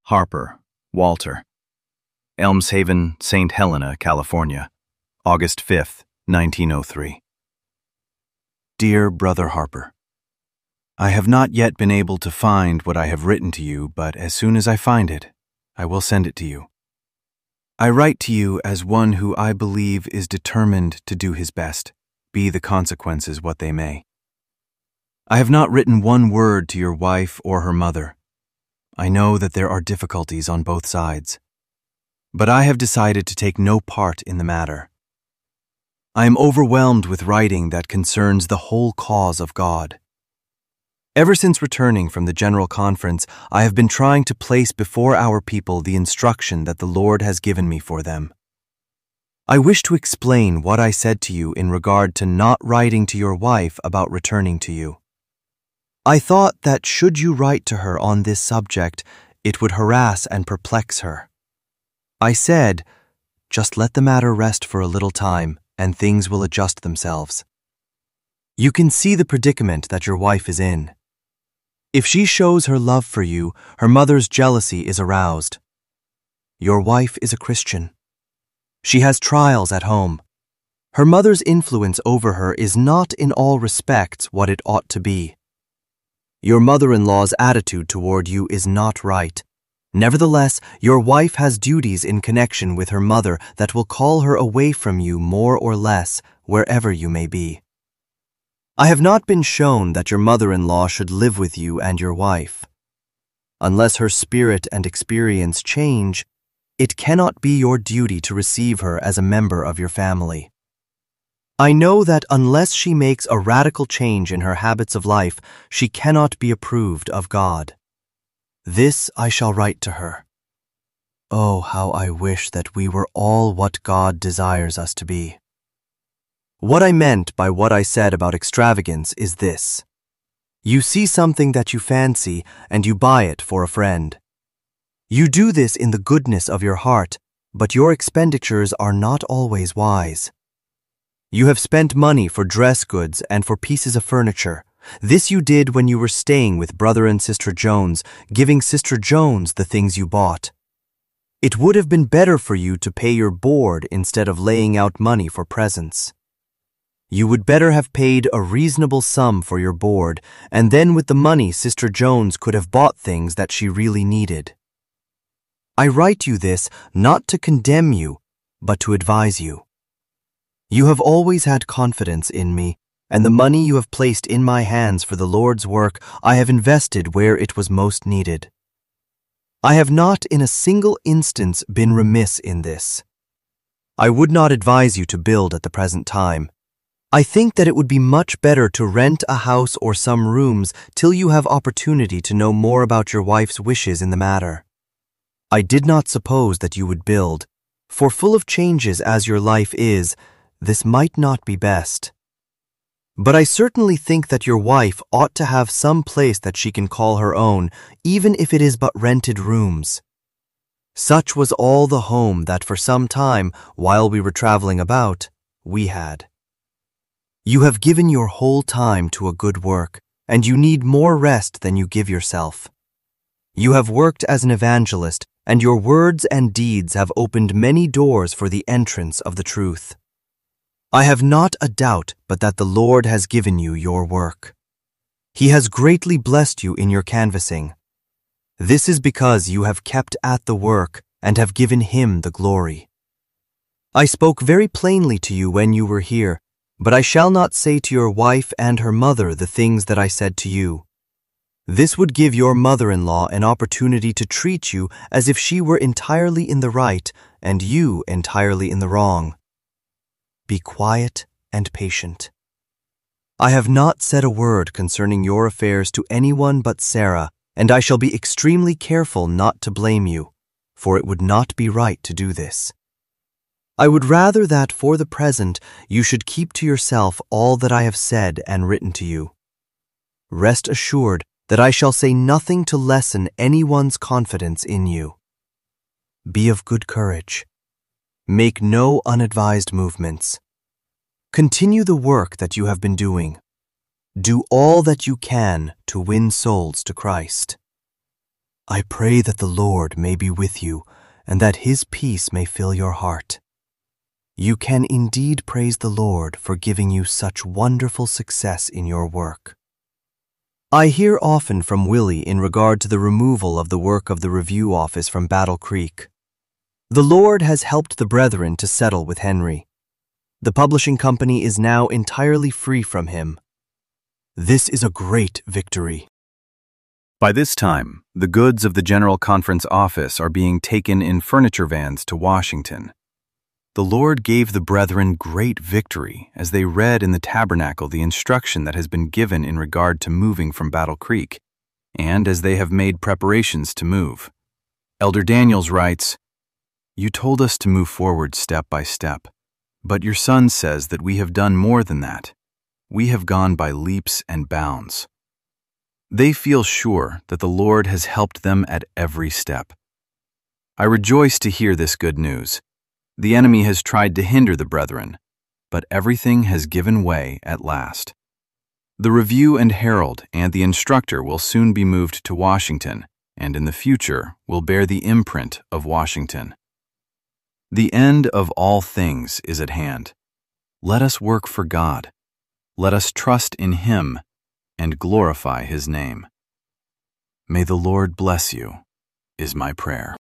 Harper, Walter. Elms Haven, St. Helena, California, August 5th, 1903. Dear Brother Harper, I have not yet been able to find what I have written to you, but as soon as I find it, I will send it to you. I write to you as one who I believe is determined to do his best, be the consequences what they may. I have not written one word to your wife or her mother. I know that there are difficulties on both sides, but I have decided to take no part in the matter. I am overwhelmed with writing that concerns the whole cause of God. Ever since returning from the General Conference, I have been trying to place before our people the instruction that the Lord has given me for them. I wish to explain what I said to you in regard to not writing to your wife about returning to you. I thought that should you write to her on this subject, it would harass and perplex her. I said, just let the matter rest for a little time, and things will adjust themselves. You can see the predicament that your wife is in. If she shows her love for you, her mother's jealousy is aroused. Your wife is a Christian. She has trials at home. Her mother's influence over her is not in all respects what it ought to be. Your mother-in-law's attitude toward you is not right. Nevertheless, your wife has duties in connection with her mother that will call her away from you more or less, wherever you may be. I have not been shown that your mother-in-law should live with you and your wife. Unless her spirit and experience change, it cannot be your duty to receive her as a member of your family. I know that unless she makes a radical change in her habits of life, she cannot be approved of God. This I shall write to her. Oh, how I wish that we were all what God desires us to be. What I meant by what I said about extravagance is this. You see something that you fancy, and you buy it for a friend. You do this in the goodness of your heart, but your expenditures are not always wise. You have spent money for dress goods and for pieces of furniture. This you did when you were staying with Brother and Sister Jones, giving Sister Jones the things you bought. It would have been better for you to pay your board instead of laying out money for presents. You would better have paid a reasonable sum for your board, and then with the money Sister Jones could have bought things that she really needed. I write you this not to condemn you, but to advise you. You have always had confidence in me, and the money you have placed in my hands for the Lord's work I have invested where it was most needed. I have not in a single instance been remiss in this. I would not advise you to build at the present time. I think that it would be much better to rent a house or some rooms till you have opportunity to know more about your wife's wishes in the matter. I did not suppose that you would build, for full of changes as your life is, this might not be best. But I certainly think that your wife ought to have some place that she can call her own, even if it is but rented rooms. Such was all the home that for some time, while we were traveling about, we had. You have given your whole time to a good work, and you need more rest than you give yourself. You have worked as an evangelist, and your words and deeds have opened many doors for the entrance of the truth. I have not a doubt but that the Lord has given you your work. He has greatly blessed you in your canvassing. This is because you have kept at the work and have given Him the glory. I spoke very plainly to you when you were here, but I shall not say to your wife and her mother the things that I said to you. This would give your mother-in-law an opportunity to treat you as if she were entirely in the right and you entirely in the wrong. Be quiet and patient. I have not said a word concerning your affairs to anyone but Sarah, and I shall be extremely careful not to blame you, for it would not be right to do this. I would rather that for the present you should keep to yourself all that I have said and written to you. Rest assured that I shall say nothing to lessen anyone's confidence in you. Be of good courage. Make no unadvised movements. Continue the work that you have been doing. Do all that you can to win souls to Christ. I pray that the Lord may be with you, and that His peace may fill your heart. You can indeed praise the Lord for giving you such wonderful success in your work. I hear often from Willie in regard to the removal of the work of the review office from Battle Creek. The Lord has helped the brethren to settle with Henry. The publishing company is now entirely free from him. This is a great victory. By this time, the goods of the General Conference office are being taken in furniture vans to Washington. The Lord gave the brethren great victory as they read in the tabernacle the instruction that has been given in regard to moving from Battle Creek, and as they have made preparations to move. Elder Daniels writes, "You told us to move forward step by step, but your son says that we have done more than that. We have gone by leaps and bounds." They feel sure that the Lord has helped them at every step. I rejoice to hear this good news. The enemy has tried to hinder the brethren, but everything has given way at last. The Review and Herald and the Instructor will soon be moved to Washington, and in the future will bear the imprint of Washington. The end of all things is at hand. Let us work for God. Let us trust in Him and glorify His name. May the Lord bless you, is my prayer.